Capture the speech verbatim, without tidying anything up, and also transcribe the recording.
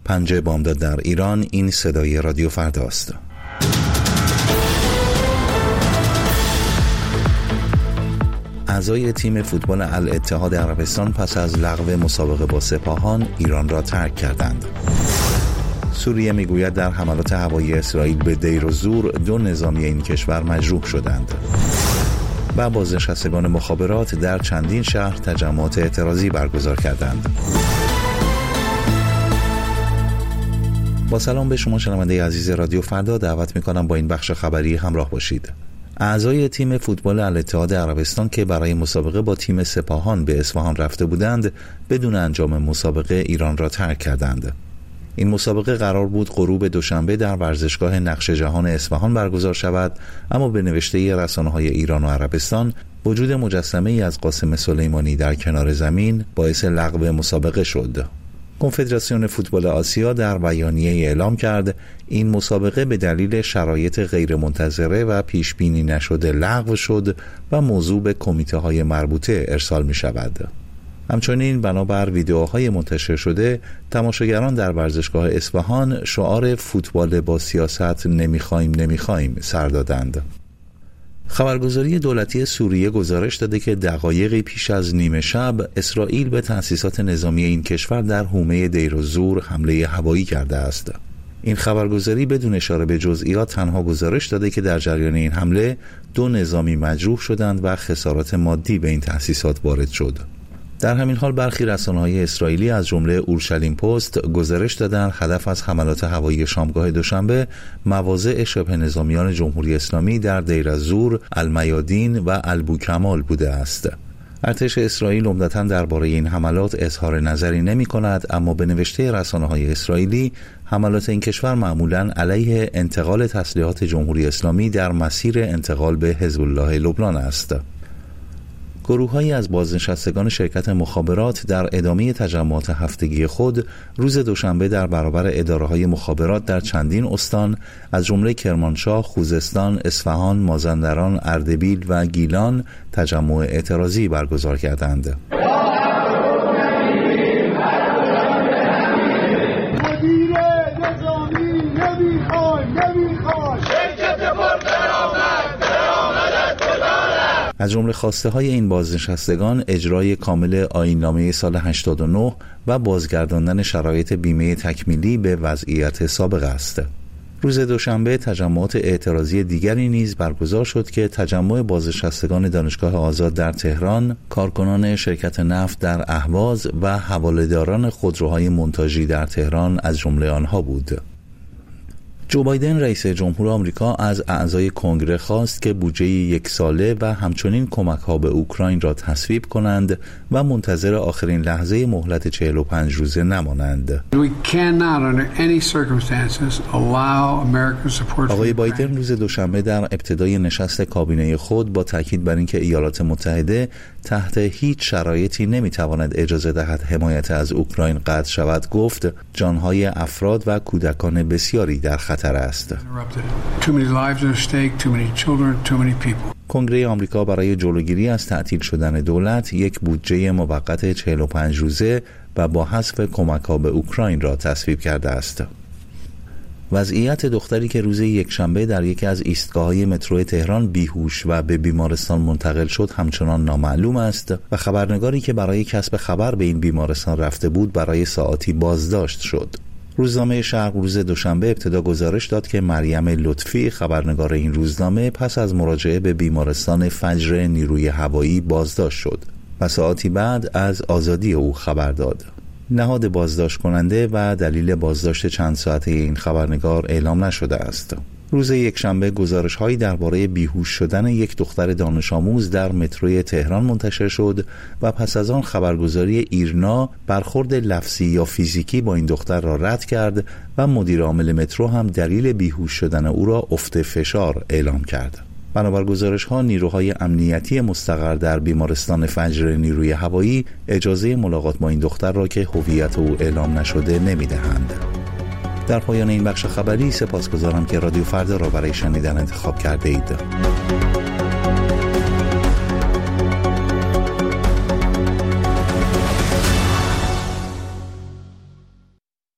پنجه بامداد در ایران. این صدای رادیو فرداست. اعضای تیم فوتبال الاتحاد عربستان پس از لغو مسابقه با سپاهان ایران را ترک کردند. سوریه میگوید در حملات هوایی اسرائیل به دیر و زور دو نظامی این کشور مجروح شدند. و بازنشستگان مخابرات در چندین شهر تجمعات اعتراضی برگزار کردند. با سلام به شما شنونده عزیز رادیو فردا، دعوت میکنم با این بخش خبری همراه باشید. اعضای تیم فوتبال الاتحاد عربستان که برای مسابقه با تیم سپاهان به اصفهان رفته بودند، بدون انجام مسابقه ایران را ترک کردند. این مسابقه قرار بود غروب دوشنبه در ورزشگاه نقش جهان اصفهان برگزار شود، اما به نوشته رسانه‌های ایران و عربستان وجود مجسمه ای از قاسم سلیمانی در کنار زمین باعث لغو مسابقه شد. کنفدراسیون فوتبال آسیا در بیانیه اعلام کرد این مسابقه به دلیل شرایط غیرمنتظره و پیش بینی نشده لغو شد و موضوع به کمیته‌های مربوطه ارسال می شود. همچنین بنابر ویدیوهای منتشر شده، تماشاگران در ورزشگاه اصفهان شعار فوتبال با سیاست نمیخوایم نمیخوایم سر دادند. خبرگزاری دولتی سوریه گزارش داده که دقایقی پیش از نیمه شب اسرائیل به تأسیسات نظامی این کشور در حومه دیر و زور حمله هوایی کرده است. این خبرگزاری بدون اشاره به جزئیات تنها گزارش داده که در جریان این حمله دو نظامی مجروح شدند و خسارات مادی به این تأسیسات وارد شد. در همین حال برخی رسانه‌های اسرائیلی از جمله اورشلیم پست گزارش دادند هدف از حملات هوایی شامگاه دوشنبه مواضع شبه نظامیان جمهوری اسلامی در دیر الزور، المیادین و البوکمال بوده است. ارتش اسرائیل عمدتاً درباره این حملات اظهار نظری نمی‌کند، اما به نوشته رسانه‌های اسرائیلی حملات این کشور معمولاً علیه انتقال تسلیحات جمهوری اسلامی در مسیر انتقال به حزب الله لبنان است. گروه‌هایی از بازنشستگان شرکت مخابرات در ادامه تجمعات هفتگی خود روز دوشنبه در برابر اداره‌های مخابرات در چندین استان از جمله کرمانشاه، خوزستان، اصفهان، مازندران، اردبیل و گیلان تجمع اعتراضی برگزار کردند. از جمله خواسته های این بازنشستگان اجرای کامل آیین‌نامه سال هشتاد و نه و بازگرداندن شرایط بیمه تکمیلی به وضعیت سابق است. روز دوشنبه تجمعات اعتراضی دیگری نیز برگزار شد که تجمع بازنشستگان دانشگاه آزاد در تهران، کارکنان شرکت نفت در اهواز و حواله‌داران خودروهای منتاژی در تهران از جمله آنها بود. جو بایدن رئیس جمهور آمریکا از اعضای کنگره خواست که بودجه یک ساله و همچنین کمک‌ها به اوکراین را تصویب کنند و منتظر آخرین لحظه مهلت چهل و پنج روزه نمانند. آقای بایدن روز دوشنبه در ابتدای نشست کابینه خود با تاکید بر اینکه ایالات متحده تحت هیچ شرایطی نمیتواند اجازه دهد حمایت از اوکراین قطع شود گفت جانهای افراد و کودکان بسیاری در خطر است. کنگره آمریکا برای جلوگیری از تعطیل شدن دولت یک بودجه موقت چهل و پنج روزه و با حذف کمک‌ها به اوکراین را تصویب کرده است. وضعیت دختری که روز یکشنبه در یکی از ایستگاه‌های مترو تهران بیهوش و به بیمارستان منتقل شد همچنان نامعلوم است و خبرنگاری که برای کسب خبر به این بیمارستان رفته بود برای ساعاتی بازداشت شد. روزنامه شرق روز دوشنبه ابتدا گزارش داد که مریم لطفی خبرنگار این روزنامه پس از مراجعه به بیمارستان فجر نیروی هوایی بازداشت شد و ساعتی بعد از آزادی او خبر داد. نهاد بازداشت کننده و دلیل بازداشت چند ساعته این خبرنگار اعلام نشده است. روز یکشنبه گزارش‌هایی درباره بیهوش شدن یک دختر دانش آموز در متروی تهران منتشر شد و پس از آن خبرگزاری ایرنا برخورد لفظی یا فیزیکی با این دختر را رد کرد و مدیر عامل مترو هم دلیل بیهوش شدن او را افت فشار اعلام کرد. بنابر گزارش‌ها نیروهای امنیتی مستقر در بیمارستان فجر نیروی هوایی اجازه ملاقات با این دختر را که هویت او اعلام نشده نمی‌دهند. در پایان این بخش خبری سپاسگزارم که رادیو فردا را برای شنیدن انتخاب کرده اید.